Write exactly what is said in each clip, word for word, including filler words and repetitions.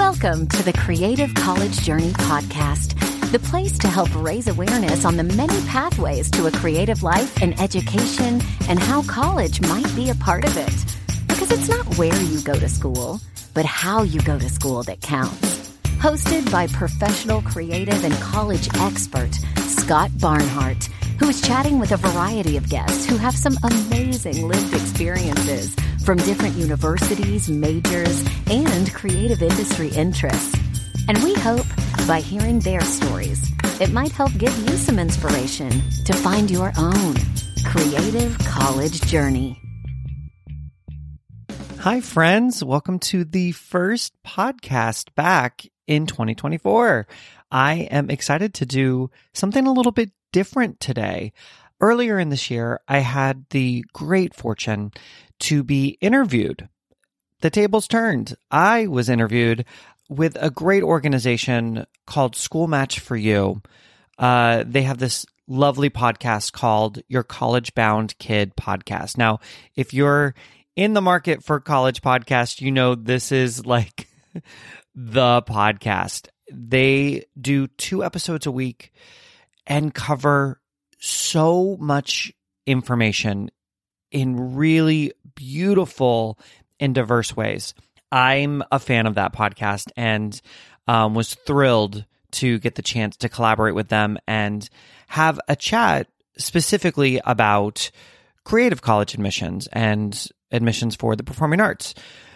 Welcome to the Creative College Journey podcast, the place to help raise awareness on the many pathways to a creative life and education and how college might be a part of it. Because it's not where you go to school, but how you go to school that counts. Hosted by professional creative and college expert Scott Barnhart, who is chatting with a variety of guests who have some amazing lived experiences from different universities, majors, and creative industry interests. And we hope by hearing their stories, it might help give you some inspiration to find your own creative college journey. Hi, friends. Welcome to the first podcast back in twenty twenty-four. I am excited to do something a little bit different today. Earlier in this year, I had the great fortune to be interviewed. The tables turned. I was interviewed with a great organization called School Match for You. Uh, they have this lovely podcast called Your College Bound Kid Podcast. Now, if you're in the market for college podcasts, you know this is like the podcast. They do two episodes a week and cover so much information in really beautiful and diverse ways. I'm a fan of that podcast and um, was thrilled to get the chance to collaborate with them and have a chat specifically about creative college admissions and admissions for the performing arts.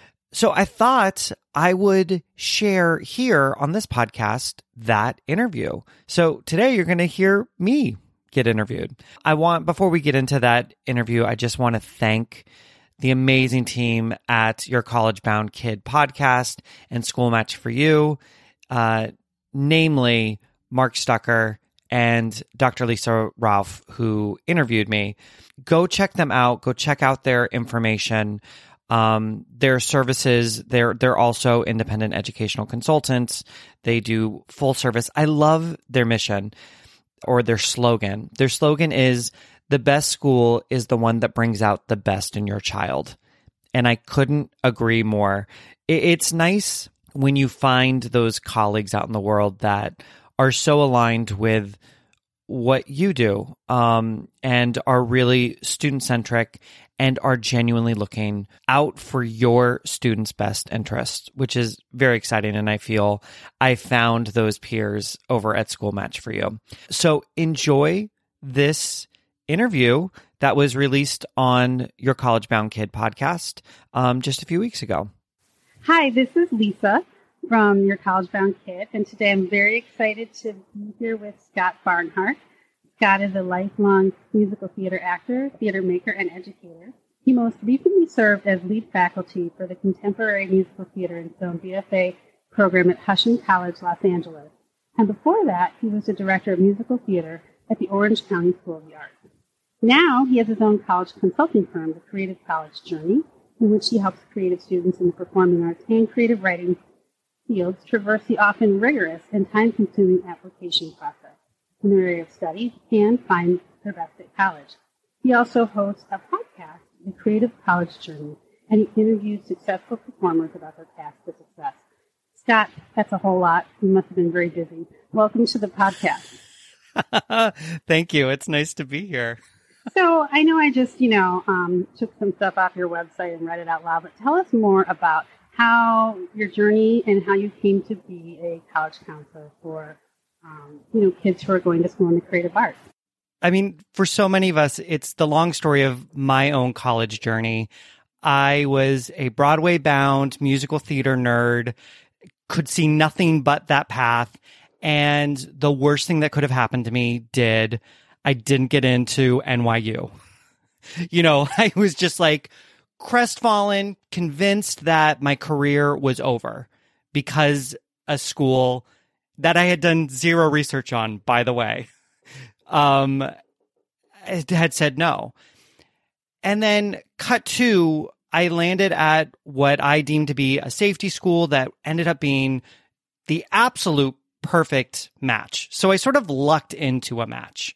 So I thought I would share here on this podcast that interview. So today you're going to hear me get interviewed. I want, before we get into that interview, I just want to thank the amazing team at Your College Bound Kid Podcast and School Match for You, uh, namely Mark Stucker and Doctor Lisa Ralph, who interviewed me. Go check them out. Go check out their information. Um, their services, they're, they're also independent educational consultants. They do full service. I love their mission or their slogan. Their slogan is, the best school is the one that brings out the best in your child. And I couldn't agree more. It, it's nice when you find those colleagues out in the world that are so aligned with what you do, um, and are really student-centric and are genuinely looking out for your students' best interests, which is very exciting. And I feel I found those peers over at School Match for You. So enjoy this interview that was released on Your College Bound Kid podcast um, just a few weeks ago. Hi, this is Lisa from Your College Bound Kid, and today I'm very excited to be here with Scott Barnhart. Scott is a lifelong musical theater actor, theater maker, and educator. He most recently served as lead faculty for the Contemporary Musical Theater and Film B F A program at Husson College, Los Angeles. And before that, he was the director of musical theater at the Orange County School of the Arts. Now he has his own college consulting firm, the Creative College Journey, in which he helps creative students in the performing arts and creative writing fields traverse the often rigorous and time-consuming application process in their area of study and find their best at college. He also hosts a podcast, The Creative College Journey, and he interviews successful performers about their path to success. Scott, that's a whole lot. You must have been very busy. Welcome to the podcast. Thank you. It's nice to be here. So I know I just, you know, um, took some stuff off your website and read it out loud, but tell us more about how your journey and how you came to be a college counselor for, um, you know, kids who are going to school in the creative arts. I mean, for so many of us, it's the long story of my own college journey. I was a Broadway-bound musical theater nerd, could see nothing but that path, and the worst thing that could have happened to me did. I didn't get into N Y U. You know, I was just like crestfallen, convinced that my career was over because a school that I had done zero research on, by the way, um, had said no. And then cut to, I landed at what I deemed to be a safety school that ended up being the absolute perfect match. So I sort of lucked into a match.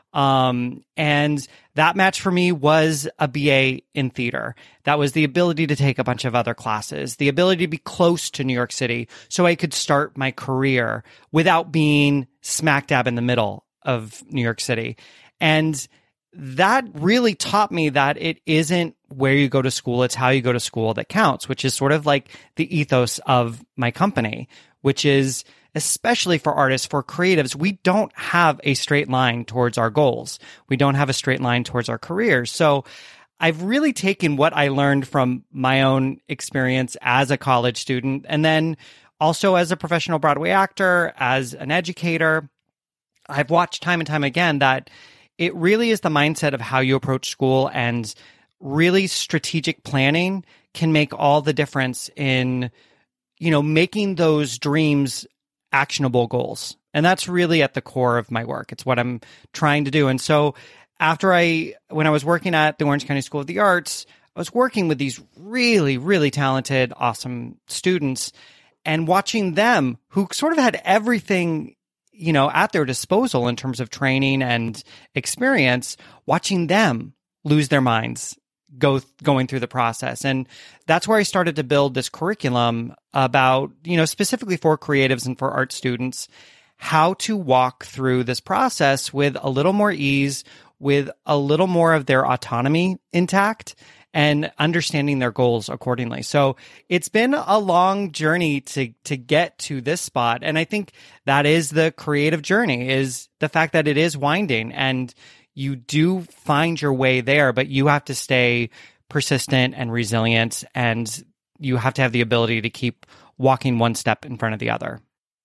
Um, and that match for me was a B A in theater. That was the ability to take a bunch of other classes, the ability to be close to New York City so I could start my career without being smack dab in the middle of New York City. And that really taught me that it isn't where you go to school, it's how you go to school that counts, which is sort of like the ethos of my company, which is especially for artists, for creatives, we don't have a straight line towards our goals. We don't have a straight line towards our careers. So I've really taken what I learned from my own experience as a college student, and then also as a professional Broadway actor, as an educator. I've watched time and time again that it really is the mindset of how you approach school, and really strategic planning can make all the difference in, you know, making those dreams actionable goals. And that's really at the core of my work. It's what I'm trying to do. And so after I, when I was working at the Orange County School of the Arts, I was working with these really, really talented, awesome students, and watching them who sort of had everything, you know, at their disposal in terms of training and experience, watching them lose their minds go going through the process. And that's where I started to build this curriculum about, you know, specifically for creatives and for art students, how to walk through this process with a little more ease, with a little more of their autonomy intact, and understanding their goals accordingly. So it's been a long journey to to get to this spot. And I think that is the creative journey, is the fact that it is winding, and you do find your way there, but you have to stay persistent and resilient, and you have to have the ability to keep walking one step in front of the other.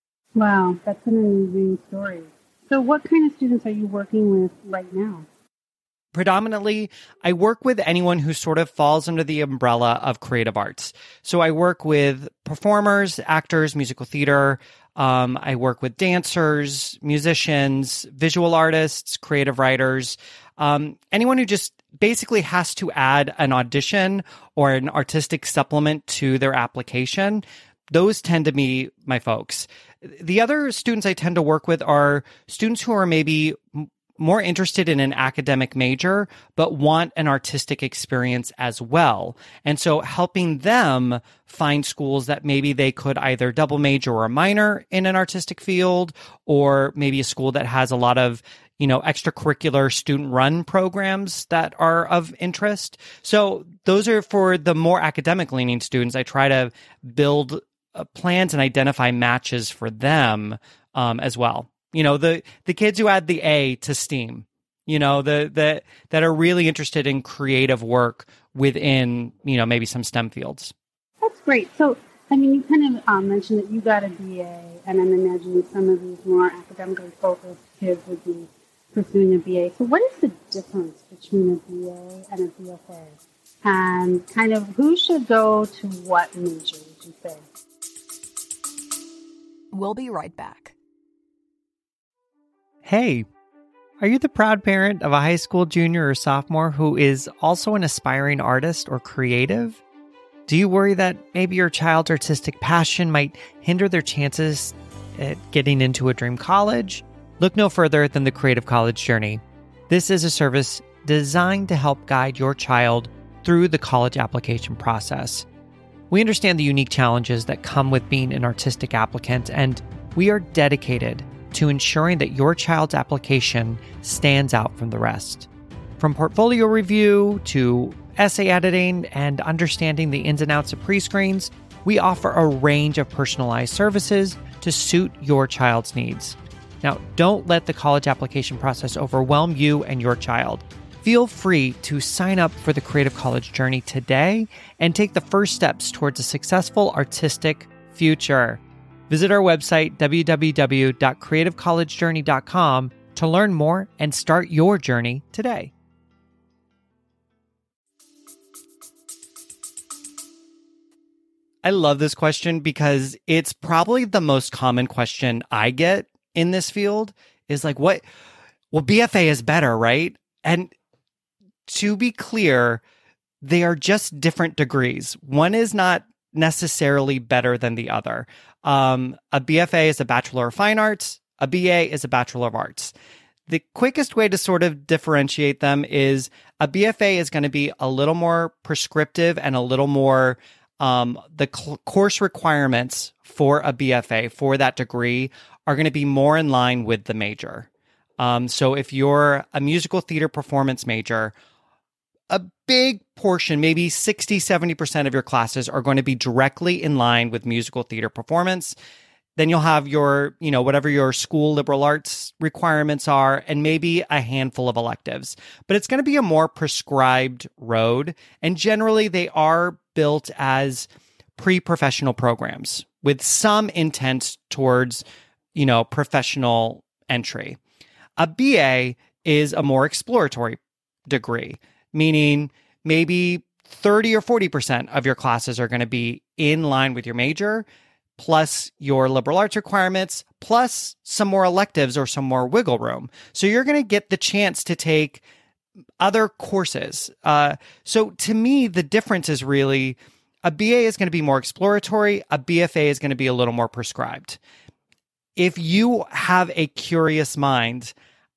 Wow, that's an amazing story. So what kind of students are you working with right now? Predominantly, I work with anyone who sort of falls under the umbrella of creative arts. So I work with performers, actors, musical theater. Um, I work with dancers, musicians, visual artists, creative writers, um, anyone who just basically has to add an audition or an artistic supplement to their application. Those tend to be my folks. The other students I tend to work with are students who are maybe more interested in an academic major, but want an artistic experience as well. And so helping them find schools that maybe they could either double major or minor in an artistic field, or maybe a school that has a lot of, you know, extracurricular student run programs that are of interest. So those are for the more academic leaning students. I try to build uh, plans and identify matches for them um, as well. You know, the, the kids who add the A to STEAM, you know, the, the, that are really interested in creative work within, you know, maybe some STEM fields. That's great. So, I mean, you kind of um, mentioned that you got a B A, and I'm imagining some of these more academically focused kids would be pursuing a B A. So what is the difference between a B A and a B F A? And kind of who should go to what major, would you say? We'll be right back. Hey, are you the proud parent of a high school junior or sophomore who is also an aspiring artist or creative? Do you worry that maybe your child's artistic passion might hinder their chances at getting into a dream college? Look no further than the Creative College Journey. This is a service designed to help guide your child through the college application process. We understand the unique challenges that come with being an artistic applicant, and we are dedicated to ensuring that your child's application stands out from the rest. From portfolio review to essay editing and understanding the ins and outs of pre-screens, we offer a range of personalized services to suit your child's needs. Now, don't let the college application process overwhelm you and your child. Feel free to sign up for the Creative College Journey today and take the first steps towards a successful artistic future. Visit our website, w w w dot creative college journey dot com, to learn more and start your journey today. I love this question because it's probably the most common question I get in this field is like, what? Well, B F A is better, right? And to be clear, they are just different degrees. One is not necessarily better than the other. Um, a B F A is a Bachelor of Fine Arts. A B A is a Bachelor of Arts. the quickest way to sort of differentiate them is a B F A is going to be a little more prescriptive and a little more, um, the cl- course requirements for a B F A, for that degree, are going to be more in line with the major. Um, so if you're a musical theater performance major, a big portion, maybe sixty, seventy percent of your classes are going to be directly in line with musical theater performance. Then you'll have your, you know, whatever your school liberal arts requirements are, and maybe a handful of electives. But it's going to be a more prescribed road. And generally, they are built as pre-professional programs with some intent towards, you know, professional entry. A B A is a more exploratory degree, meaning maybe thirty or forty percent of your classes are going to be in line with your major, plus your liberal arts requirements, plus some more electives or some more wiggle room. So you're going to get the chance to take other courses. Uh, so to me, the difference is really a B A is going to be more exploratory. A B F A is going to be a little more prescribed. If you have a curious mind,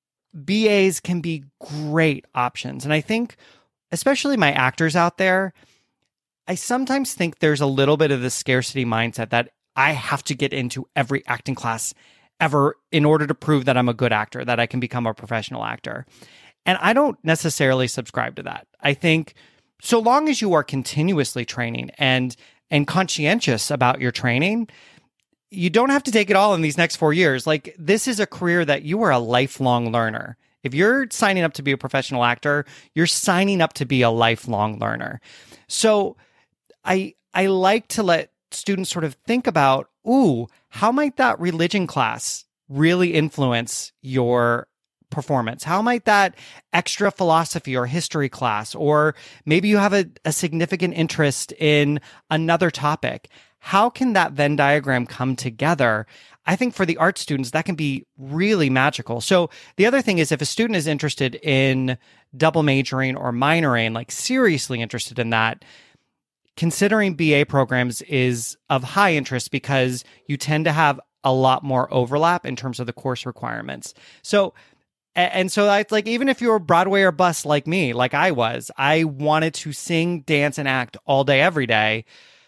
B As can be great options. And I think, especially my actors out there, I sometimes think there's a little bit of the scarcity mindset that I have to get into every acting class ever in order to prove that I'm a good actor, that I can become a professional actor. And I don't necessarily subscribe to that. I think so long as you are continuously training and and conscientious about your training, you don't have to take it all in these next four years. Like, this is a career that you are a lifelong learner. If you're signing up to be a professional actor, you're signing up to be a lifelong learner. So I I like to let students sort of think about, ooh, how might that religion class really influence your performance? How might that extra philosophy or history class, or maybe you have a, a significant interest in another topic, how can that Venn diagram come together? I think for the art students, that can be really magical. So the other thing is, if a student is interested in double majoring or minoring, like seriously interested in that, considering B A programs is of high interest because you tend to have a lot more overlap in terms of the course requirements. So, and so it's like, even if you're Broadway or bust like me, like I was, I wanted to sing, dance, and act all day, every day.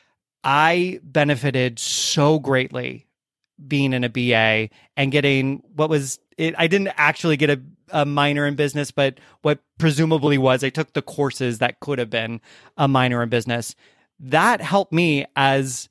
I benefited so greatly being in a B A and getting what was it. I didn't actually get a, a minor in business, but what presumably was, I took the courses that could have been a minor in business. That helped me as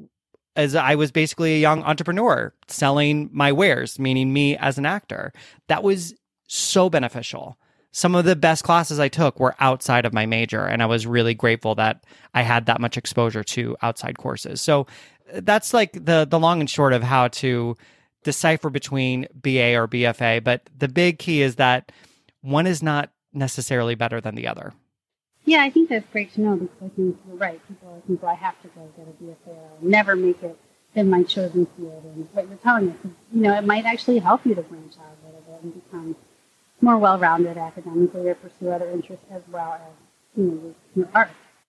as I was basically a young entrepreneur selling my wares, meaning me as an actor. That was so beneficial. Some of the best classes I took were outside of my major, and I was really grateful that I had that much exposure to outside courses. So that's like the the long and short of how to decipher between B A or B F A. But the big key is that one is not necessarily better than the other. Yeah, I think that's great to know, because I think you're right. People are thinking, well, I have to go get a B F A or I'll never make it in my chosen field. And what you're telling us is, you know, it might actually help you to branch out a little bit and become more well-rounded academically, or pursue other interests as well as, you know, your, your art.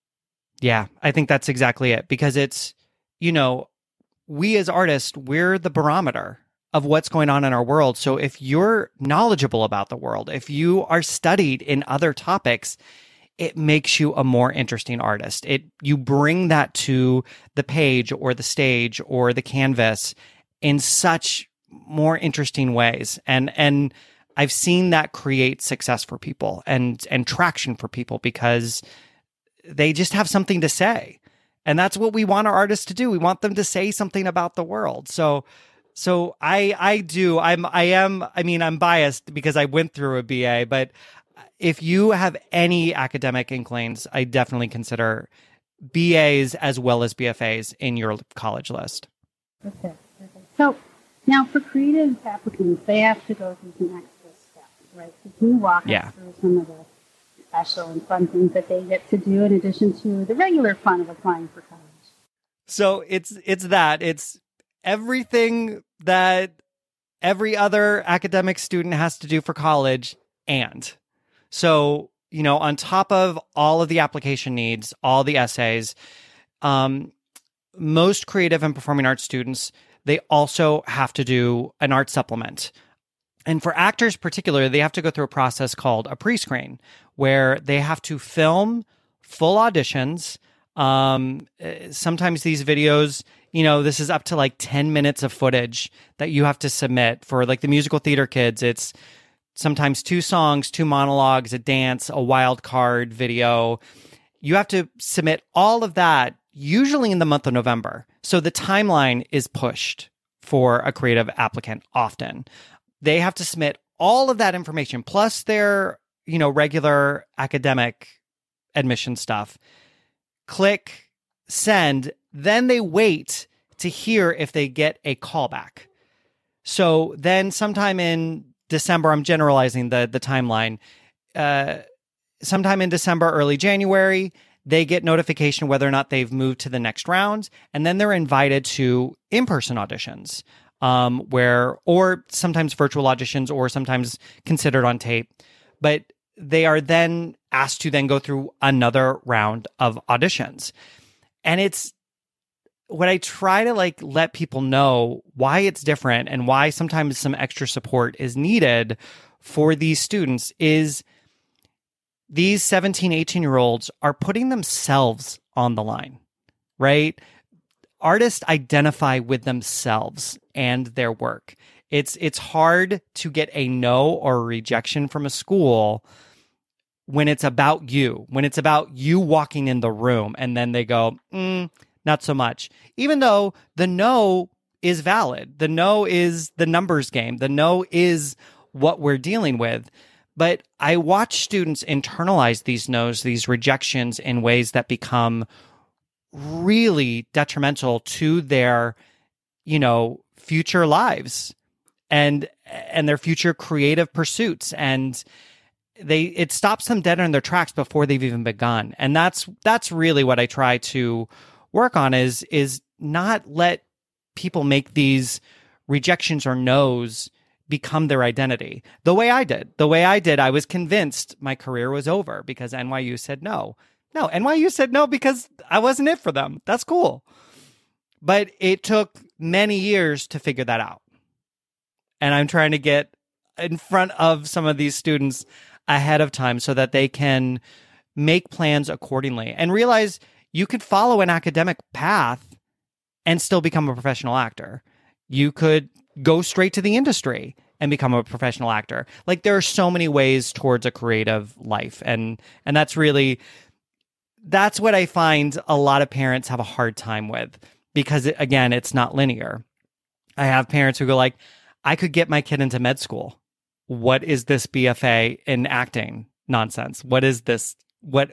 Yeah, I think that's exactly it, because it's, you know, we as artists, we're the barometer of what's going on in our world. So if you're knowledgeable about the world, if you are studied in other topics, it makes you a more interesting artist. It you bring that to the page or the stage or the canvas in such more interesting ways. And and I've seen that create success for people and and traction for people, because they just have something to say. And that's what we want our artists to do. We want them to say something about the world. So so I I do I'm I am I mean I'm biased because I went through a B A, but if you have any academic inklings, I definitely consider B As as well as B F As in your college list. Okay. Okay. So now for creative applicants, they have to go through some extra steps, right? So can you walk yeah. us through some of the special and fun things that they get to do in addition to the regular fun of applying for college? So it's it's that. It's everything that every other academic student has to do for college, and so, you know, on top of all of the application needs, all the essays, um, most creative and performing arts students, they also have to do an art supplement. And for actors particularly, they have to go through a process called a pre-screen, where they have to film full auditions. Um, sometimes these videos, you know, this is up to like ten minutes of footage that you have to submit. For like the musical theater kids, it's sometimes two songs, two monologues, a dance, a wild card video. You have to submit all of that, usually in the month of November. So the timeline is pushed for a creative applicant often. They have to submit all of that information, plus their, you know, regular academic admission stuff. Click send, then they wait to hear if they get a callback. So then sometime in December, I'm generalizing the, the timeline, uh, sometime in December, early January, they get notification whether or not they've moved to the next round, and then they're invited to in-person auditions, um, where, or sometimes virtual auditions, or sometimes considered on tape. But they are then asked to then go through another round of auditions. And it's what I try to like let people know why it's different and why sometimes some extra support is needed for these students is these seventeen, eighteen year olds are putting themselves on the line, right? Artists identify with themselves and their work. It's, it's hard to get a no or a rejection from a school when it's about you, when it's about you walking in the room and then they go, mm, not so much. Even though the no is valid. The no is the numbers game. The no is what we're dealing with. But I watch students internalize these no's, these rejections in ways that become really detrimental to their, you know, future lives and and their future creative pursuits. And they it stops them dead in their tracks before they've even begun. And that's that's really what I try to work on is is not let people make these rejections or no's become their identity. The way I did. The way I did, I was convinced my career was over because N Y U said no. No, N Y U said no because I wasn't it for them. That's cool. But it took many years to figure that out. And I'm trying to get in front of some of these students ahead of time so that they can make plans accordingly and realize you could follow an academic path and still become a professional actor. You could go straight to the industry and become a professional actor. Like there are so many ways towards a creative life. And, and that's really, that's what I find a lot of parents have a hard time with because it, again, it's not linear. I have parents who go like, I could get my kid into med school. What is this B F A in acting nonsense? What is this? What,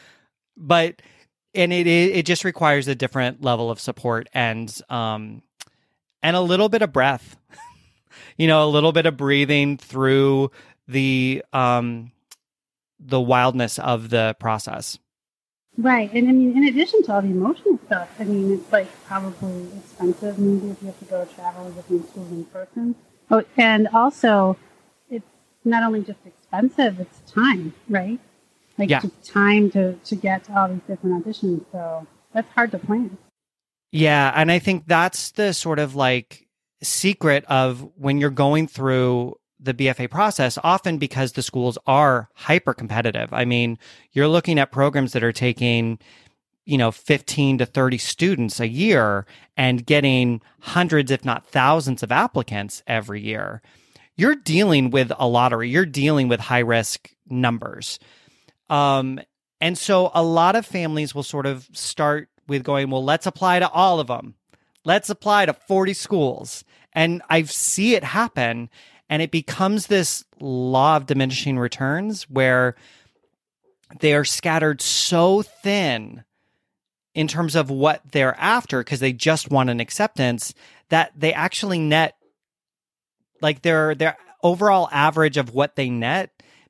but, and it, it just requires a different level of support and, um, and a little bit of breath, you know, a little bit of breathing through the, um, the wildness of the process. Right. And I mean, in addition to all the emotional stuff, I mean, it's like probably expensive maybe if you have to go travel to different schools in person. Oh, and also it's not only just expensive, it's time, right? Like yeah. just time to, to get to all these different auditions. So that's hard to plan. Yeah. And I think that's the sort of like secret of when you're going through the B F A process, often because the schools are hyper competitive. I mean, you're looking at programs that are taking, you know, fifteen to thirty students a year and getting hundreds, if not thousands of applicants every year. You're dealing with a lottery. You're dealing with high risk numbers. Um, and so a lot of families will sort of start with going, well, let's apply to all of them. Let's apply to forty schools. And I see it happen. And it becomes this law of diminishing returns where they are scattered so thin in terms of what they're after because they just want an acceptance that they actually net like their their overall average of what they net,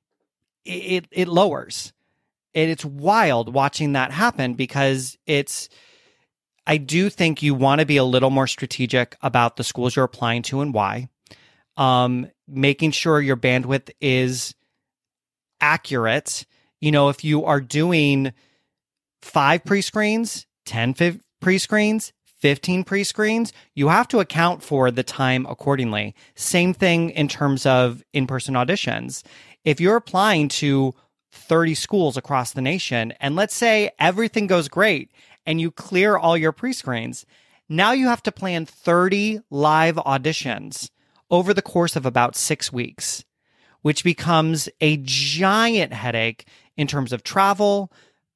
it it lowers. And it's wild watching that happen because it's, I do think you want to be a little more strategic about the schools you're applying to and why. Um, making sure your bandwidth is accurate. You know, if you are doing five pre-screens, ten pre-screens, fifteen pre-screens, you have to account for the time accordingly. Same thing in terms of in-person auditions. If you're applying to thirty schools across the nation, and let's say everything goes great and you clear all your pre-screens, now you have to plan thirty live auditions over the course of about six weeks, which becomes a giant headache in terms of travel,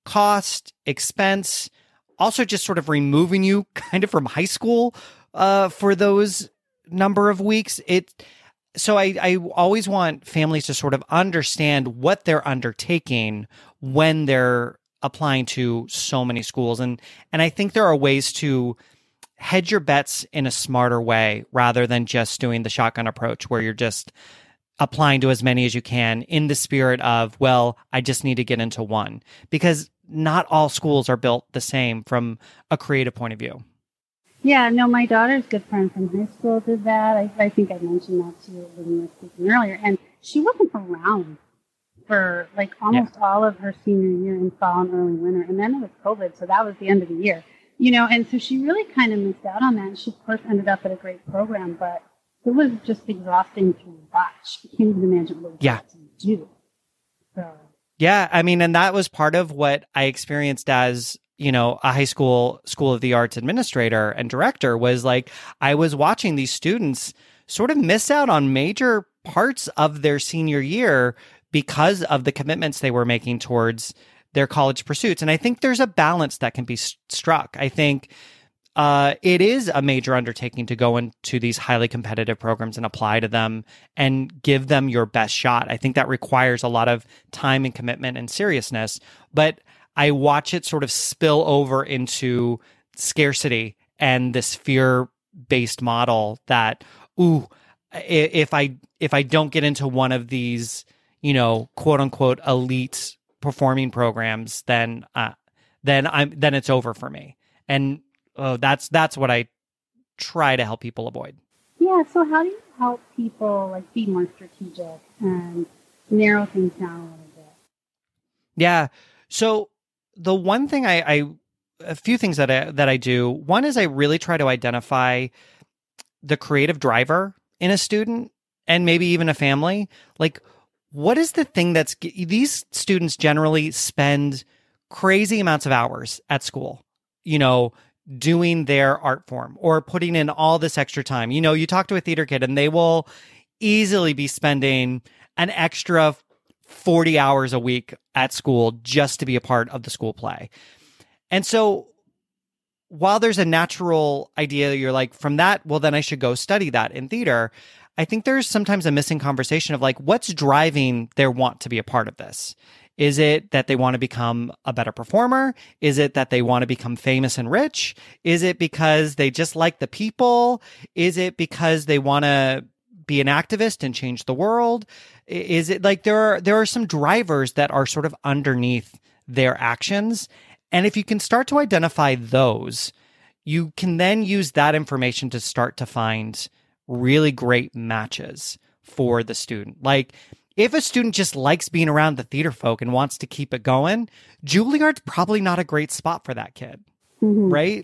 cost, expense, also just sort of removing you kind of from high school uh, for those number of weeks. It So I, I always want families to sort of understand what they're undertaking when they're applying to so many schools. And, and I think there are ways to hedge your bets in a smarter way rather than just doing the shotgun approach where you're just applying to as many as you can in the spirit of, well, I just need to get into one. Because not all schools are built the same from a creative point of view. Yeah, no, my daughter's good friend from high school did that. I, I think I mentioned that to you when we were speaking earlier. And she wasn't around for like almost yeah. all of her senior year in fall and early winter. And then it was COVID, so that was the end of the year. You know, and so she really kind of missed out on that. And she, of course, ended up at a great program, but it was just exhausting to watch. I can't even imagine what it was yeah. to do. So. Yeah, I mean, and that was part of what I experienced as, you know, a high school School of the Arts administrator and director was like, I was watching these students sort of miss out on major parts of their senior year because of the commitments they were making towards their college pursuits. And I think there's a balance that can be st- struck. I think uh, it is a major undertaking to go into these highly competitive programs and apply to them and give them your best shot. I think that requires a lot of time and commitment and seriousness. But I watch it sort of spill over into scarcity and this fear-based model that, ooh, if I if I don't get into one of these, you know, quote unquote elite performing programs, then uh, then I'm then it's over for me. And oh, that's that's what I try to help people avoid. Yeah. So how do you help people like be more strategic and narrow things down a little bit? Yeah. So the one thing I, I a few things that I that I do. One is I really try to identify the creative driver in a student and maybe even a family. Like, what is the thing that's these students generally spend crazy amounts of hours at school, you know, doing their art form or putting in all this extra time. You know, you talk to a theater kid and they will easily be spending an extra forty hours a week at school just to be a part of the school play. And so while there's a natural idea that you're like, from that, well, then I should go study that in theater. I think there's sometimes a missing conversation of like, what's driving their want to be a part of this? Is it that they want to become a better performer? Is it that they want to become famous and rich? Is it because they just like the people? Is it because they want to be an activist and change the world? Is it like there are there are some drivers that are sort of underneath their actions? And if you can start to identify those, you can then use that information to start to find really great matches for the student. Like, if a student just likes being around the theater folk and wants to keep it going, Juilliard's probably not a great spot for that kid, mm-hmm. right?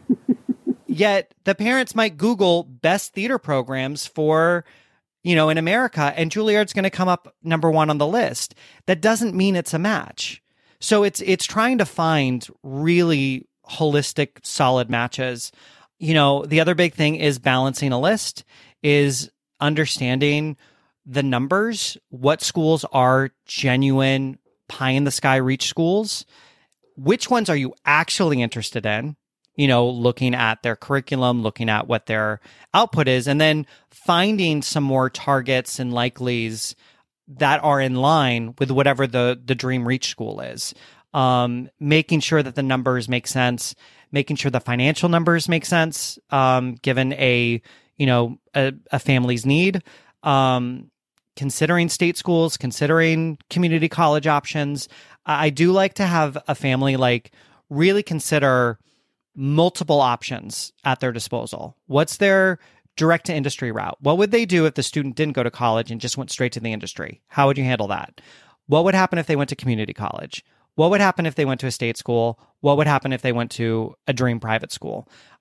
Yet the parents might Google best theater programs for, you know, in America, and Juilliard's going to come up number one on the list. That doesn't mean it's a match. So it's it's trying to find really holistic, solid matches. You know, the other big thing is balancing a list, is understanding the numbers, what schools are genuine pie-in-the-sky reach schools, which ones are you actually interested in, you know, looking at their curriculum, looking at what their output is, and then finding some more targets and likelies that are in line with whatever the, the dream reach school is. Um, making sure that the numbers make sense, making sure the financial numbers make sense, um, given a, you know, a, a family's need, um, considering state schools, considering community college options. I do like to have a family like really consider multiple options at their disposal. What's their direct to industry route? What would they do if the student didn't go to college and just went straight to the industry? How would you handle that? What would happen if they went to community college? What would happen if they went to a state school? What would happen if they went to a dream private school?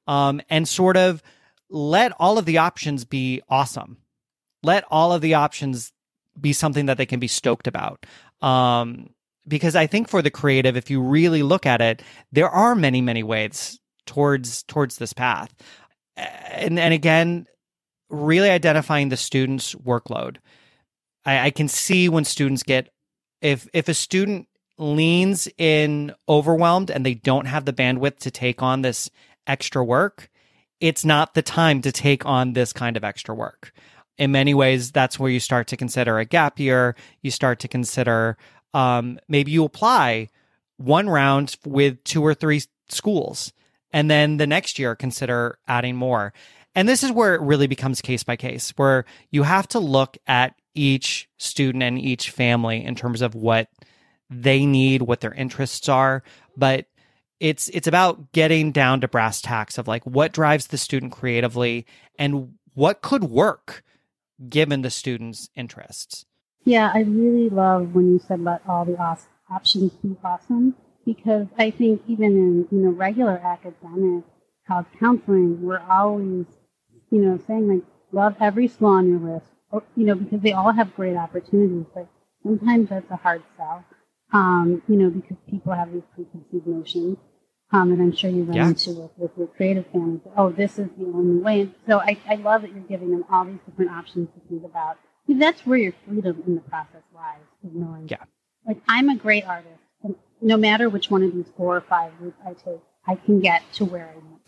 um, and sort of let all of the options be awesome. Let all of the options be something that they can be stoked about. Um, because I think for the creative, if you really look at it, there are many, many ways towards towards this path. And, and again, really identifying the student's workload. I, I can see when students get, if if a student leans in overwhelmed and they don't have the bandwidth to take on this extra work, it's not the time to take on this kind of extra work. In many ways, that's where you start to consider a gap year. You start to consider um, maybe you apply one round with two or three schools, and then the next year consider adding more. And this is where it really becomes case by case, where you have to look at each student and each family in terms of what they need, what their interests are. But it's it's about getting down to brass tacks of like what drives the student creatively and what could work given the student's interests. Yeah, I really love when you said about all the os- options be awesome, because I think even in, you know, regular academic college counseling, we're always, you know, saying like, love every school on your list, or, you know, because they all have great opportunities, but sometimes that's a hard sell, um, you know, because people have these preconceived notions. Um, and I'm sure you run yeah. into with, with your creative families. Oh, this is the only way. So I, I love that you're giving them all these different options to think about. See, that's where your freedom in the process lies, is knowing, yeah. like, I'm a great artist. And no matter which one of these four or five routes I take, I can get to where I want.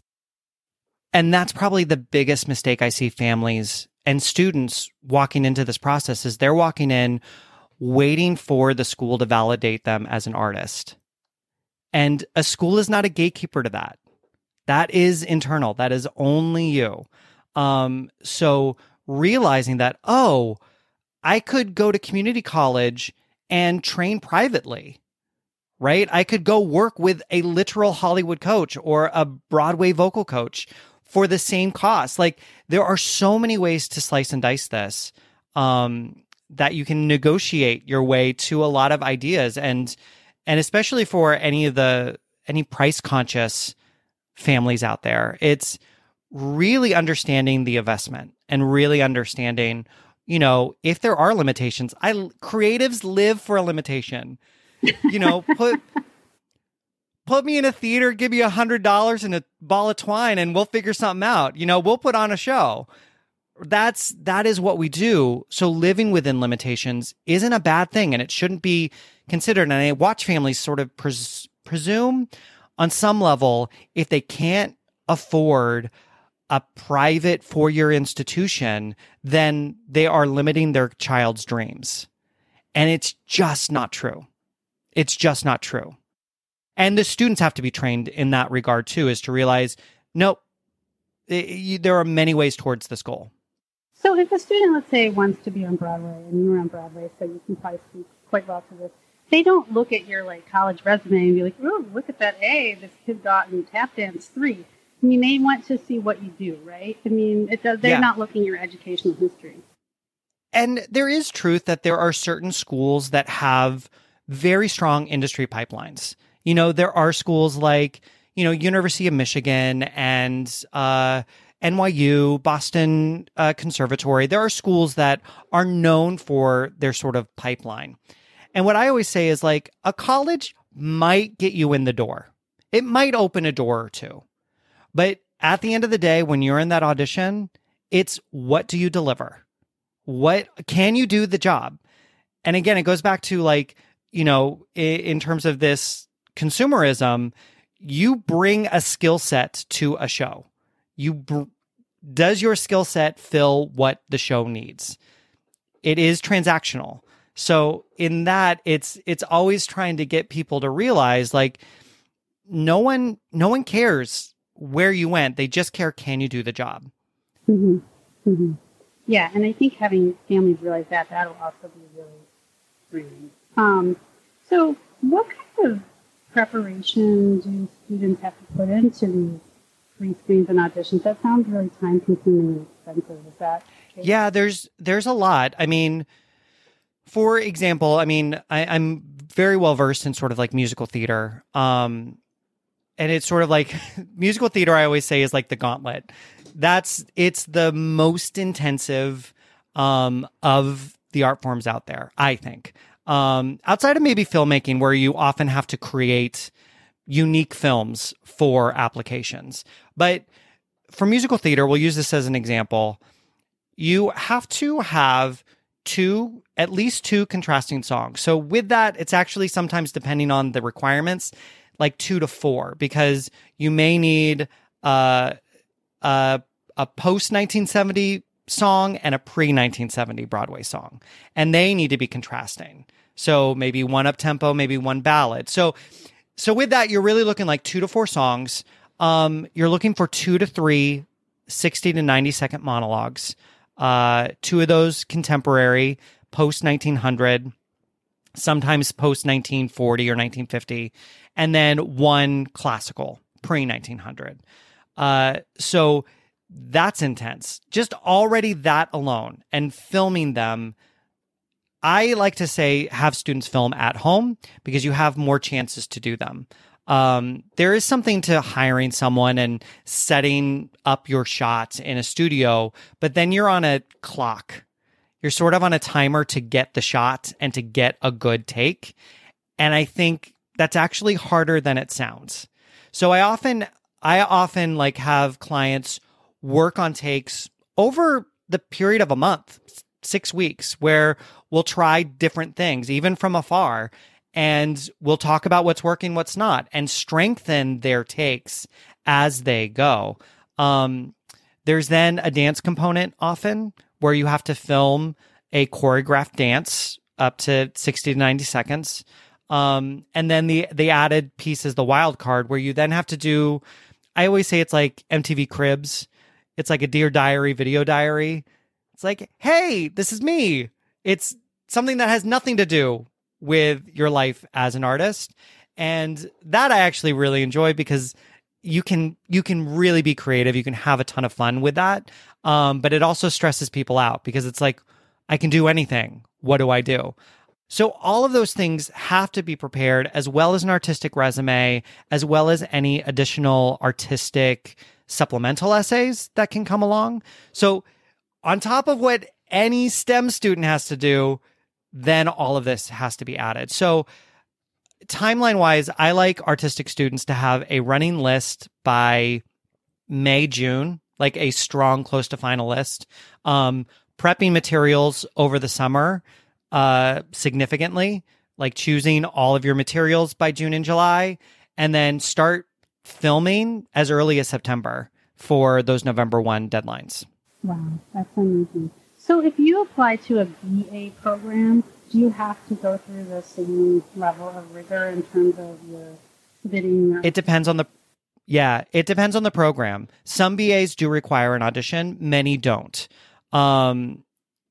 And that's probably the biggest mistake I see families and students walking into this process is they're walking in waiting for the school to validate them as an artist. And a school is not a gatekeeper to that. That is internal. That is only you. Um, so realizing that, oh, I could go to community college and train privately, right? I could go work with a literal Hollywood coach or a Broadway vocal coach for the same cost. Like, there are so many ways to slice and dice this, um, that you can negotiate your way to a lot of ideas. And And especially for any of the any price conscious families out there, it's really understanding the investment and really understanding, you know, if there are limitations. I creatives live for a limitation. You know, put put me in a theater, give me a hundred dollars and a ball of twine, and we'll figure something out. You know, we'll put on a show. That's that is what we do. So living within limitations isn't a bad thing, and it shouldn't be considered. And I watch families sort of pres- presume on some level, if they can't afford a private four-year institution, then they are limiting their child's dreams. And it's just not true. It's just not true. And the students have to be trained in that regard too, is to realize, no, it, you, there are many ways towards this goal. So if a student, let's say, wants to be on Broadway, and you're on Broadway, so you can probably speak quite well to this, they don't look at your like college resume and be like, oh, look at that A this kid got in tap dance three. I mean, they want to see what you do, right? I mean, it does, they're yeah. not looking at your educational history. And there is truth that there are certain schools that have very strong industry pipelines. You know, there are schools like, you know, University of Michigan and uh, N Y U, Boston uh, Conservatory. There are schools that are known for their sort of pipeline. And what I always say is like a college might get you in the door. It might open a door or two. But at the end of the day, when you're in that audition, it's what do you deliver? What can you do the job? And again, it goes back to like, you know, in terms of this consumerism, you bring a skill set to a show. You br- does your skill set fill what the show needs? It is transactional. So in that, it's it's always trying to get people to realize like no one no one cares where you went. They just care, can you do the job? Mm-hmm. Mm-hmm. Yeah, and I think having families realize that, that'll also be really freeing. Um, so what kind of preparation do students have to put into these pre-screens and auditions? That sounds really time-consuming and expensive. Is that okay? Yeah, there's there's a lot. I mean, for example, I mean, I, I'm very well versed in sort of like musical theater. Um, and it's sort of like musical theater, I always say, is like the gauntlet. That's it's the most intensive um, of the art forms out there, I think. Um, outside of maybe filmmaking, where you often have to create unique films for applications. But for musical theater, we'll use this as an example. You have to have two, at least two contrasting songs. So with that, it's actually sometimes, depending on the requirements, like two to four, because you may need uh, a, a post nineteen seventy song and a pre nineteen seventy Broadway song, and they need to be contrasting. So maybe one up tempo, maybe one ballad. So, so with that, you're really looking like two to four songs. Um, you're looking for two to three sixty to ninety second monologues. Uh, two of those contemporary, post nineteen hundred, sometimes post nineteen forty or nineteen fifty, and then one classical, pre nineteen hundred. Uh, so that's intense. Just already that alone, and filming them. I like to say have students film at home because you have more chances to do them. Um, there is something to hiring someone and setting up your shots in a studio, but then you're on a clock. You're sort of on a timer to get the shot and to get a good take. And I think that's actually harder than it sounds. So I often, I often like have clients work on takes over the period of a month, six weeks, where we'll try different things, even from afar. And we'll talk about what's working, what's not, and strengthen their takes as they go. Um, there's then a dance component often where you have to film a choreographed dance up to sixty to ninety seconds. Um, and then the, the added piece is the wild card where you then have to do, I always say it's like M T V Cribs. It's like a Dear Diary video diary. It's like, hey, this is me. It's something that has nothing to do with your life as an artist. And that I actually really enjoy because you can you can really be creative. You can have a ton of fun with that. Um, but it also stresses people out because it's like, I can do anything. What do I do? So all of those things have to be prepared, as well as an artistic resume, as well as any additional artistic supplemental essays that can come along. So on top of what any STEM student has to do, then all of this has to be added. So timeline wise, I like artistic students to have a running list by May, June, like a strong, close to final list. Um, prepping materials over the summer uh, significantly, like choosing all of your materials by June and July, and then start filming as early as September for those November first deadlines. Wow, that's amazing. So if you apply to a B A program, do you have to go through the same level of rigor in terms of your submitting your... It depends on the... Yeah, it depends on the program. Some B As do require an audition. Many don't. Um,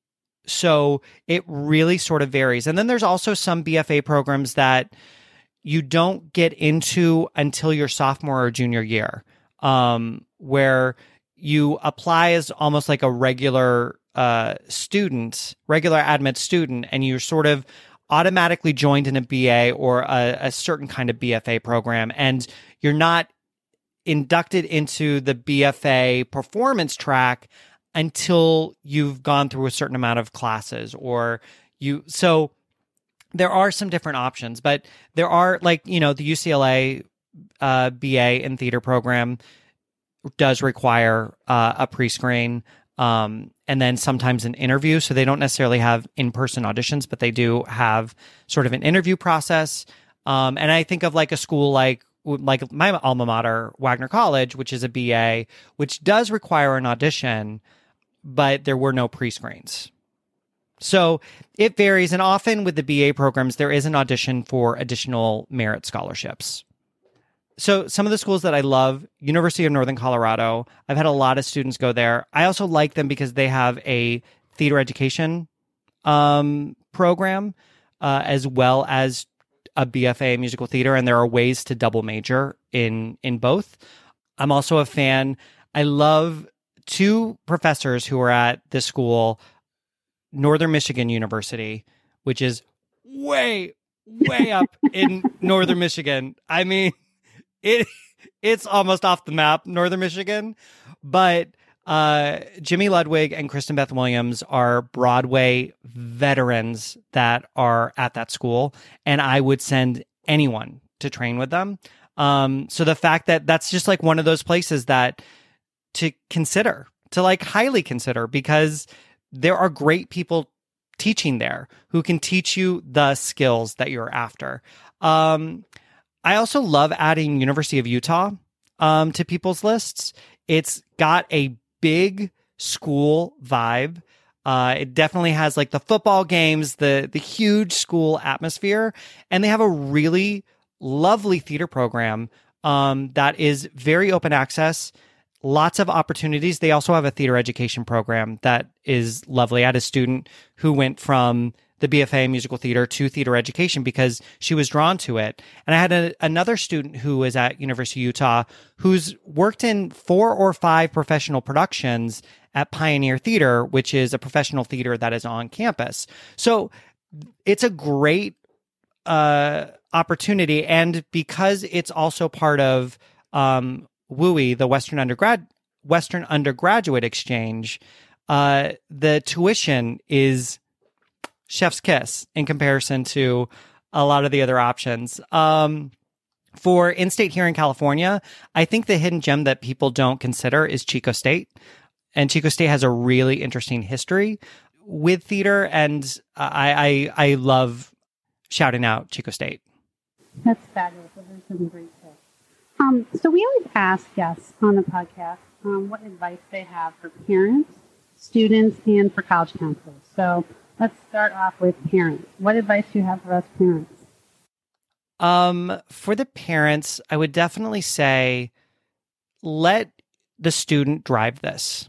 so it really sort of varies. And then there's also some B F A programs that you don't get into until your sophomore or junior year, um, where you apply as almost like a regular uh, student, regular admit student, and you're sort of automatically joined in a B A or a, a certain kind of B F A program, and you're not inducted into the B F A performance track until you've gone through a certain amount of classes, or you, so there are some different options, but there are, like, you know, the U C L A uh, B A in theater program does require uh, a pre-screen um, and then sometimes an interview. So they don't necessarily have in-person auditions, but they do have sort of an interview process. Um, and I think of like a school like like my alma mater, Wagner College, which is a B A, which does require an audition, but there were no pre-screens. So it varies. And often with the B A programs, there is an audition for additional merit scholarships. So some of the schools that I love, University of Northern Colorado, I've had a lot of students go there. I also like them because they have a theater education um, program uh, as well as a B F A in musical theater, and there are ways to double major in in both. I'm also a fan. I love two professors who are at this school, Northern Michigan University, which is way, way up in Northern Michigan. I mean, it it's almost off the map, Northern Michigan. But uh, Jimmy Ludwig and Kristen Beth Williams are Broadway veterans that are at that school, and I would send anyone to train with them. Um, so the fact that that's just like one of those places that to consider, to like highly consider, because there are great people teaching there who can teach you the skills that you're after. Um, I also love adding University of Utah um, to people's lists. It's got a big school vibe. Uh, it definitely has like the football games, the the huge school atmosphere, and they have a really lovely theater program um, that is very open access. Lots of opportunities. They also have a theater education program that is lovely. I had a student who went from the B F A in musical theater to theater education because she was drawn to it. And I had a, another student who was at University of Utah who's worked in four or five professional productions at Pioneer Theater, which is a professional theater that is on campus. So it's a great uh, opportunity. And because it's also part of um, W U I, the Western Undergrad Western Undergraduate Exchange, uh, the tuition is chef's kiss in comparison to a lot of the other options. Um, for in-state here in California, I think the hidden gem that people don't consider is Chico State. And Chico State has a really interesting history with theater, and I I, I love shouting out Chico State. That's fabulous. Those are some great tips. Um, so we always ask guests on the podcast um, what advice they have for parents, students, and for college counselors. So let's start off with parents. What advice do you have for us parents? Um, for the parents, I would definitely say let the student drive this.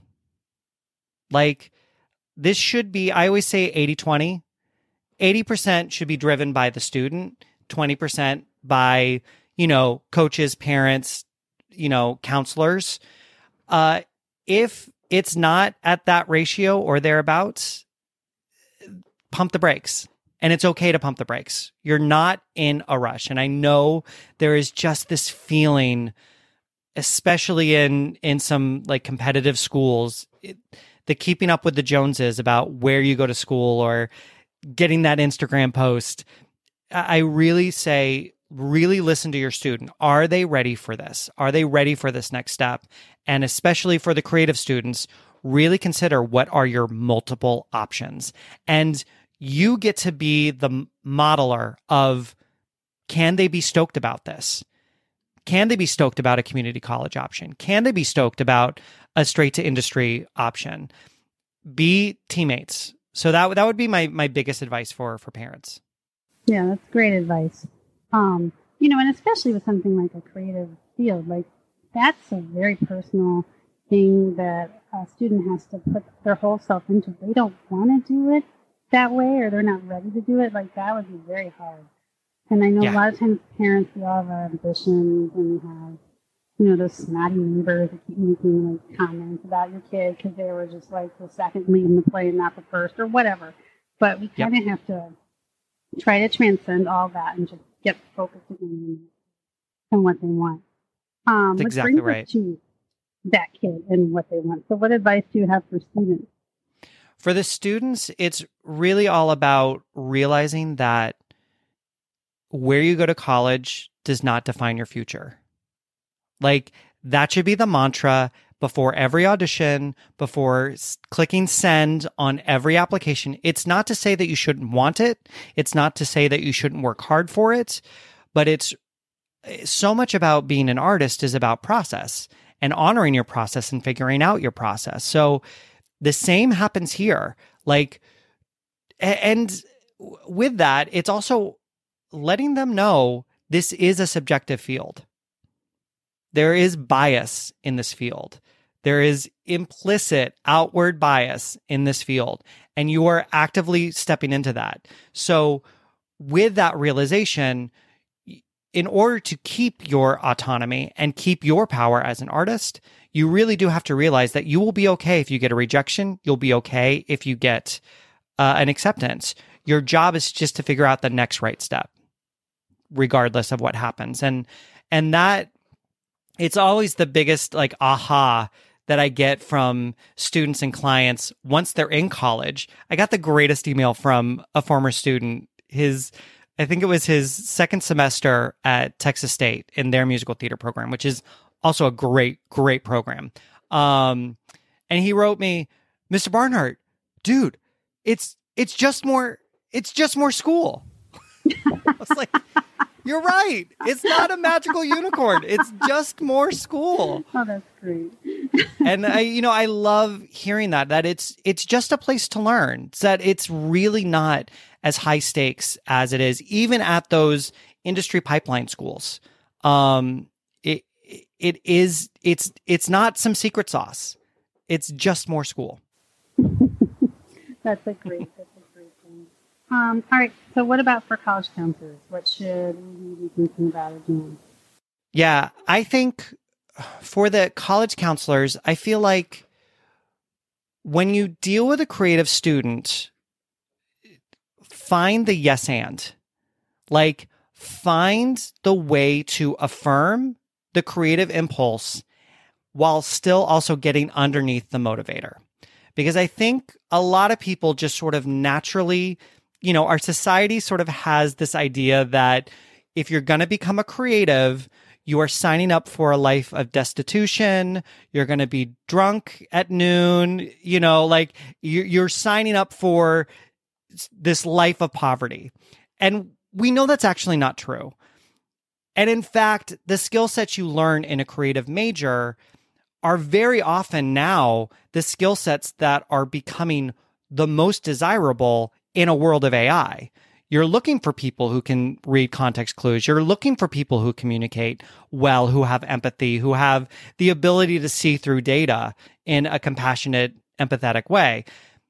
Like, this should be, I always say eighty twenty. eighty percent should be driven by the student, twenty percent by, you know, coaches, parents, you know, counselors. Uh, if it's not at that ratio or thereabouts, pump the brakes. And it's okay to pump the brakes. You're not in a rush. And I know there is just this feeling, especially in, in some like competitive schools, it, the keeping up with the Joneses about where you go to school or getting that Instagram post. I really say, really listen to your student. Are they ready for this? Are they ready for this next step? And especially for the creative students, really consider what are your multiple options. And you get to be the modeler of, can they be stoked about this? Can they be stoked about a community college option? Can they be stoked about a straight to industry option? Be teammates. So that that would be my my biggest advice for for parents. Yeah, that's great advice. Um, you know, and especially with something like a creative field, like that's a very personal thing that a student has to put their whole self into. If they don't want to do it that way, or they're not ready to do it, like that would be very hard. And I know yeah. a lot of times parents, we all have our ambitions, and we have, you know, those snotty neighbors that keep making like comments about your kid because they were just like the second lead in the play and not the first, or whatever. But we kind of yep. have to try to transcend all that and just get focused on what they want. Um, That's exactly brings right. us to that kid and what they want. So what advice do you have for students? For the students, it's really all about realizing that where you go to college does not define your future. Like, that should be the mantra before every audition, before s- clicking send on every application. It's not to say that you shouldn't want it. It's not to say that you shouldn't work hard for it, but it's so much about being an artist is about process and honoring your process and figuring out your process. So the same happens here. Like, and with that, it's also letting them know this is a subjective field. There is bias in this field. There is implicit outward bias in this field, and you are actively stepping into that. So with that realization, in order to keep your autonomy and keep your power as an artist, you really do have to realize that you will be okay if you get a rejection. You'll be okay if you get uh, an acceptance. Your job is just to figure out the next right step, regardless of what happens. And and that it's always the biggest like aha that I get from students and clients once they're in college. I got the greatest email from a former student. His, I think it was his second semester at Texas State in their musical theater program, which is also a great, great program. Um, and he wrote me, Mister Barnhart, dude, it's it's just more it's just more school. I was like, you're right. It's not a magical unicorn. It's just more school. Oh, that's great. And I, you know, I love hearing that, that it's, it's just a place to learn. It's that it's really not as high stakes as it is, even at those industry pipeline schools. Um, it, it is, it's, it's not some secret sauce. It's just more school. That's a great, that's a great thing. Um, all right. So what about for college counselors? What should we be thinking about or doing? Yeah, I think for the college counselors, I feel like when you deal with a creative student, find the yes and. Like, find the way to affirm the creative impulse while still also getting underneath the motivator. Because I think a lot of people just sort of naturally, you know, our society sort of has this idea that if you're going to become a creative, you are signing up for a life of destitution. You're going to be drunk at noon. You know, like you're signing up for this life of poverty. And we know that's actually not true. And in fact, the skill sets you learn in a creative major are very often now the skill sets that are becoming the most desirable in a world of A I. You're looking for people who can read context clues. You're looking for people who communicate well, who have empathy, who have the ability to see through data in a compassionate, empathetic way.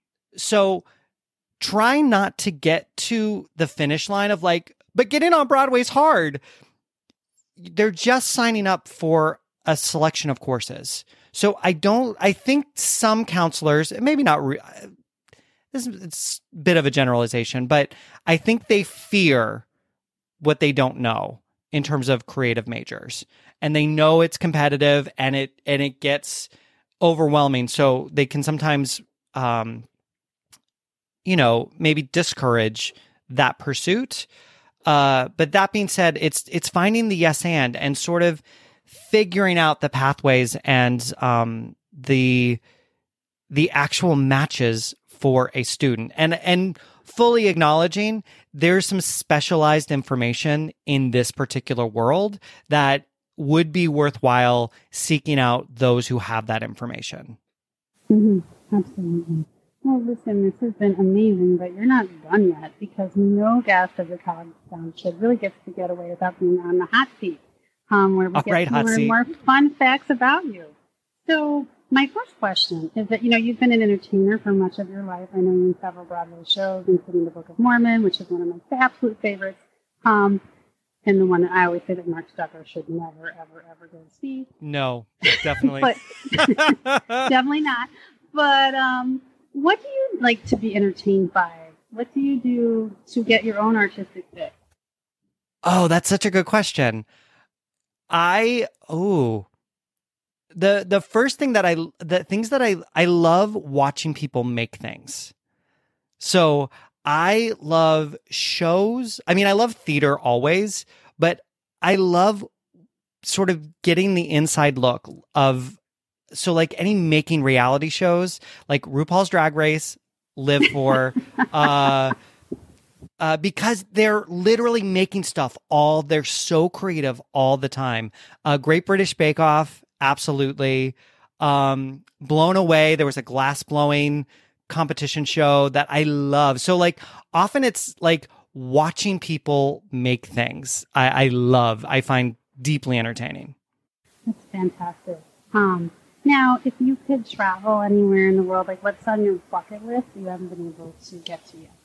So try not to get to the finish line of like, but getting on Broadway's hard. They're just signing up for a selection of courses. So I don't, I think some counselors, maybe not, re- this is it's a bit of a generalization, but I think they fear what they don't know in terms of creative majors, and they know it's competitive and it, and it gets overwhelming. So they can sometimes, um, you know, maybe discourage that pursuit. Uh, but that being said, it's, it's finding the yes and, and sort of figuring out the pathways and, um, the, the actual matches for a student, and, and fully acknowledging there's some specialized information in this particular world that would be worthwhile seeking out those who have that information. Mm-hmm. Absolutely. Well, listen, this has been amazing, but you're not done yet, because no guest of the College Bound Kid really gets to get away without being on the hot seat, um, where we All get right, to hot learn seat. more fun facts about you. So my first question is that, you know, you've been an entertainer for much of your life. I know you in several Broadway shows, including The Book of Mormon, which is one of my absolute favorites, um, and the one that I always say that Mark Stucker should never, ever, ever go see. No, definitely. but definitely not. But um, what do you like to be entertained by? What do you do to get your own artistic fix? Oh, that's such a good question. I, oh, the, the first thing that I, the things that I, I love watching people make things. So I love shows. I mean, I love theater always, but I love sort of getting the inside look of, so like any making reality shows, like RuPaul's Drag Race, Live For, uh, uh, because they're literally making stuff all, they're so creative all the time. Uh, Great British Bake Off, absolutely. Um, Blown Away, there was a glass blowing competition show that I love. So like often it's like watching people make things. I, I love, I find deeply entertaining. That's fantastic. Um, now, if you could travel anywhere in the world, like what's on your bucket list you haven't been able to get to yet?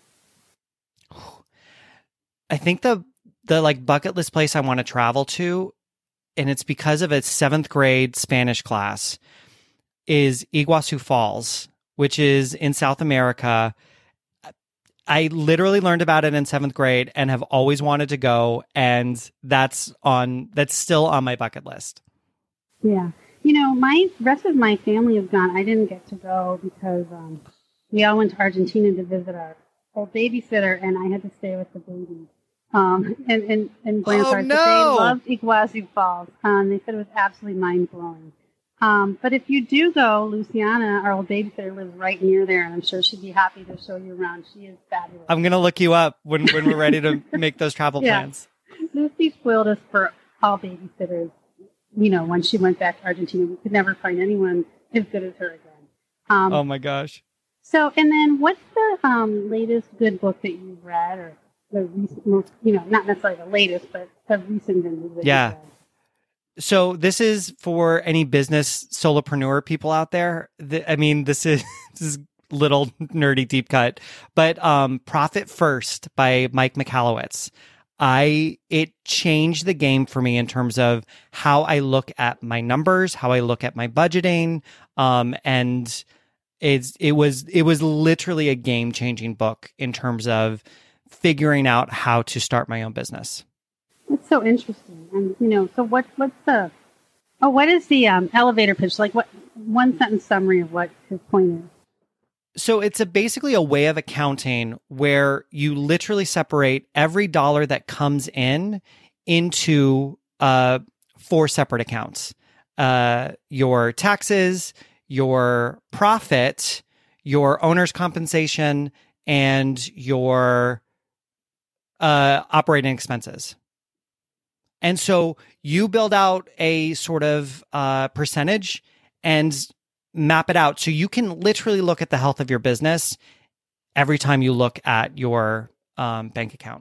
I think the the like bucket list place I want to travel to, and it's because of a seventh grade Spanish class, is Iguazu Falls, which is in South America. I literally learned about it in seventh grade and have always wanted to go, and that's on that's still on my bucket list. Yeah. You know, my rest of my family is gone. I didn't get to go because um, we all went to Argentina to visit our old babysitter, and I had to stay with the baby. Um, and, and, and Buenos Oh, Aires, no. but they loved Iguazu Falls. Um, they said it was absolutely mind-blowing. Um, but if you do go, Luciana, our old babysitter, lives right near there, and I'm sure she'd be happy to show you around. She is fabulous. I'm going to look you up when, when we're ready to make those travel Yeah. plans. Lucy spoiled us for all babysitters. You know, when she went back to Argentina, we could never find anyone as good as her again. Um, Oh my gosh. So, and then what's the um, latest good book that you've read, or the recent, most, you know, not necessarily the latest, but the recent vintage that Yeah. you've read? So this is for any business solopreneur people out there. The, I mean, this is this is little nerdy deep cut, but um, Profit First by Mike Michalowicz. I it changed the game for me in terms of how I look at my numbers, how I look at my budgeting, um, and it's it was it was literally a game changing book in terms of figuring out how to start my own business. It's so interesting. And, you know, so what, what's the, oh, what is the um, elevator pitch? Like, what one sentence summary of what his point is? So it's a basically a way of accounting where you literally separate every dollar that comes in into uh, four separate accounts. Uh, your taxes, your profit, your owner's compensation, and your uh, operating expenses. And so you build out a sort of uh, percentage and map it out. So you can literally look at the health of your business every time you look at your um, bank account.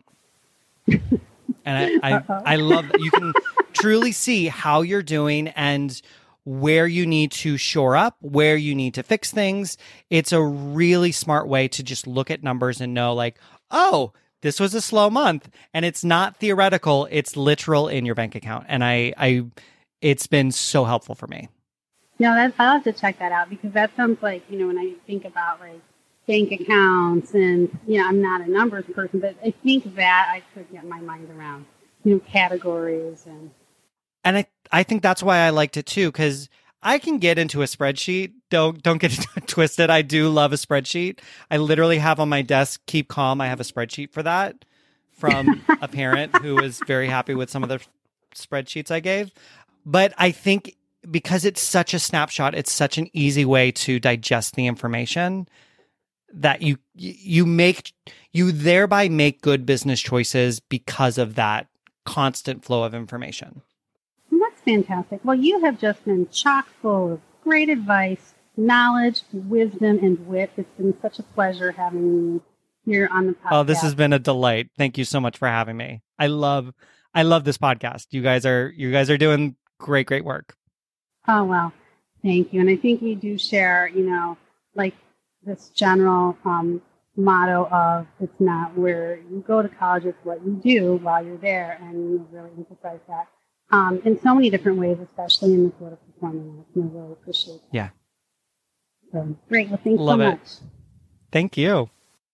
And I, I, I love that you can truly see how you're doing and where you need to shore up, where you need to fix things. It's a really smart way to just look at numbers and know, like, oh, this was a slow month, and it's not theoretical, it's literal in your bank account. And I, I, it's been so helpful for me. No, that's, I'll have to check that out, because that sounds like, you know, when I think about like bank accounts and, you know, I'm not a numbers person, but I think that I could get my mind around, you know, categories and. And I, I think that's why I liked it too, because I can get into a spreadsheet. Don't don't get it twisted. I do love a spreadsheet. I literally have on my desk, Keep Calm. I have a spreadsheet for that from a parent who was very happy with some of the spreadsheets I gave. But I think because it's such a snapshot, it's such an easy way to digest the information that you you make you thereby make good business choices because of that constant flow of information. That's fantastic. Well, you have just been chock full of great advice, knowledge, wisdom, and wit. It's been such a pleasure having you here on the podcast. Oh, this has been a delight. Thank you so much for having me. I love, I love this podcast. You guys are, you guys are doing great, great work. Oh, well, thank you. And I think you do share, you know, like this general um, motto of it's not where you go to college, it's what you do while you're there. And you really emphasize that. Um, in so many different ways, especially in the field of performing arts. And I really appreciate that. Yeah. So, great. Well, thanks Love so it. much. Thank you.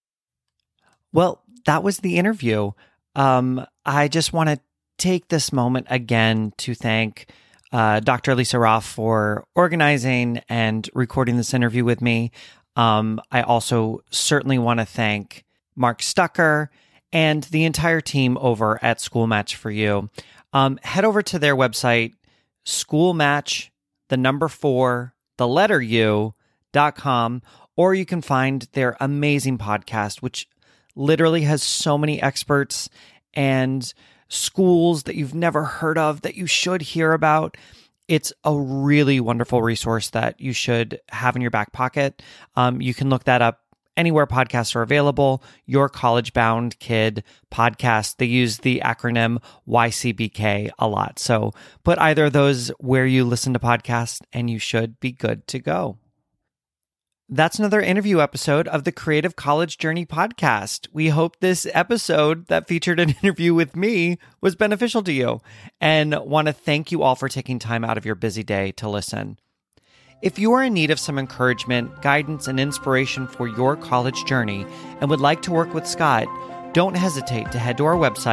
Well, that was the interview. Um, I just want to take this moment again to thank uh, Doctor Lisa Roff for organizing and recording this interview with me. Um, I also certainly want to thank Mark Stucker and the entire team over at School Match for You. Um, head over to their website, schoolmatch, the number four, the letter U, dot com, or you can find their amazing podcast, which literally has so many experts and schools that you've never heard of that you should hear about. It's a really wonderful resource that you should have in your back pocket. Um, you can look that up anywhere podcasts are available. Your College Bound Kid podcast. They use the acronym Y C B K a lot. So put either of those where you listen to podcasts and you should be good to go. That's another interview episode of the Creative College Journey podcast. We hope this episode that featured an interview with me was beneficial to you, and want to thank you all for taking time out of your busy day to listen. If you are in need of some encouragement, guidance, and inspiration for your college journey and would like to work with Scott, don't hesitate to head to our website,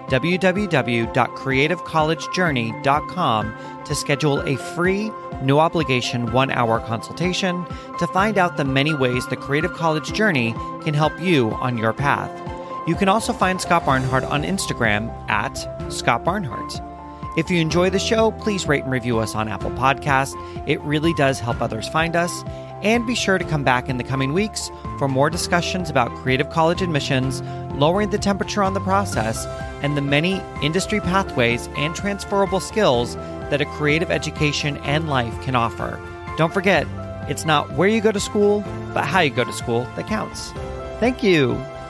w w w dot creative college journey dot com to schedule a free, no obligation one-hour consultation to find out the many ways the Creative College Journey can help you on your path. You can also find Scott Barnhart on Instagram at Scott Barnhart. If you enjoy the show, please rate and review us on Apple Podcasts. It really does help others find us. And be sure to come back in the coming weeks for more discussions about creative college admissions, lowering the temperature on the process, and the many industry pathways and transferable skills that a creative education and life can offer. Don't forget, it's not where you go to school, but how you go to school that counts. Thank you.